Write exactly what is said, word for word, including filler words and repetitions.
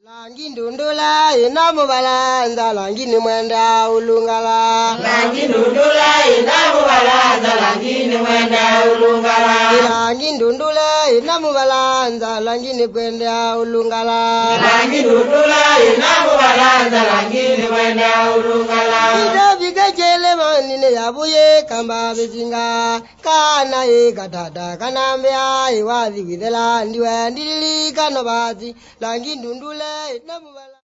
Langi ndundula inamu balanza langi ni mwenda ulungala. Langi ndundula inamu balanza langi ni mwenda ulungala. Langi ndundula inamu balanza langi ni kwenda ulungala. Langi ndundula inamu balanza langi ni mwenda ulungala. Ida biga jele manine yabuye kamba bezinga kana e katata kana mbea iwazi widela ndiwe ndili kanobazi langi ndundula inamu balanza.